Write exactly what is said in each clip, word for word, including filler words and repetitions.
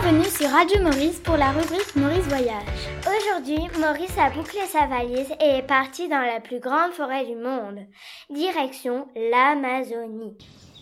Bienvenue sur Radio Maurice pour la rubrique Maurice Voyage. Aujourd'hui, Maurice a bouclé sa valise et est parti dans la plus grande forêt du monde. Direction l'Amazonie.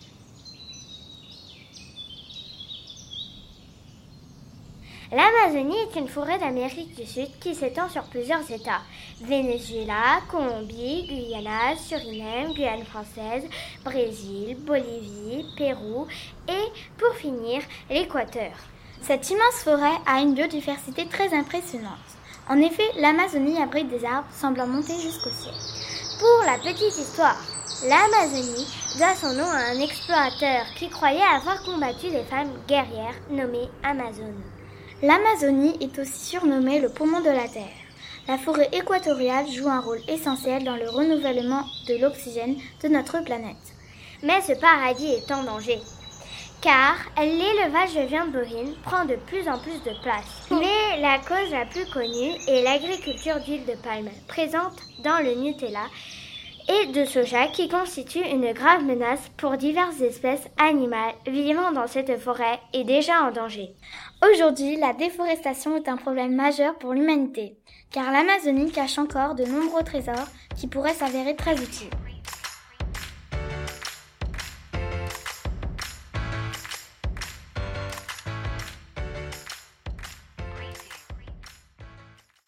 L'Amazonie est une forêt d'Amérique du Sud qui s'étend sur plusieurs États. Venezuela, Colombie, Guyana, Suriname, Guyane française, Brésil, Bolivie, Pérou et, pour finir, l'Équateur. Cette immense forêt a une biodiversité très impressionnante. En effet, l'Amazonie abrite des arbres semblant monter jusqu'au ciel. Pour la petite histoire, l'Amazonie doit son nom à un explorateur qui croyait avoir combattu des femmes guerrières nommées Amazones. L'Amazonie est aussi surnommée le poumon de la Terre. La forêt équatoriale joue un rôle essentiel dans le renouvellement de l'oxygène de notre planète. Mais ce paradis est en danger, car l'élevage de viande bovine prend de plus en plus de place. Mais la cause la plus connue est l'agriculture d'huile de palme, présente dans le Nutella, et de soja qui constitue une grave menace pour diverses espèces animales vivant dans cette forêt et déjà en danger. Aujourd'hui, la déforestation est un problème majeur pour l'humanité, car l'Amazonie cache encore de nombreux trésors qui pourraient s'avérer très utiles.